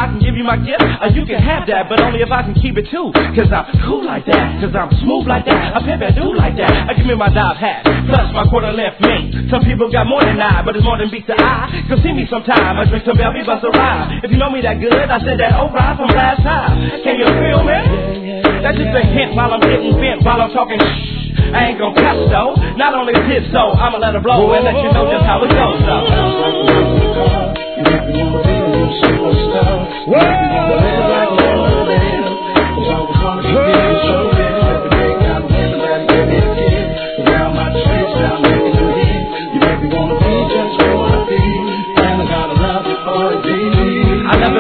I can give you my gift, you can have that, but only if I can keep it too. Cause I'm cool like that, cause I'm smooth like that, I pimp and do like that. I give me my dive hat, plus my quarter length mink. Some people got more than I, but it's more than beats the eye. Come see me sometime, I drink some Belvy, bust a rhyme. If you know me that good, I said that old rhyme from last time. Can you feel me? That's just a hint while I'm getting bent, while I'm talking shh. I ain't gon' catch though, not only this so I'ma let it blow and let you know just how it goes though.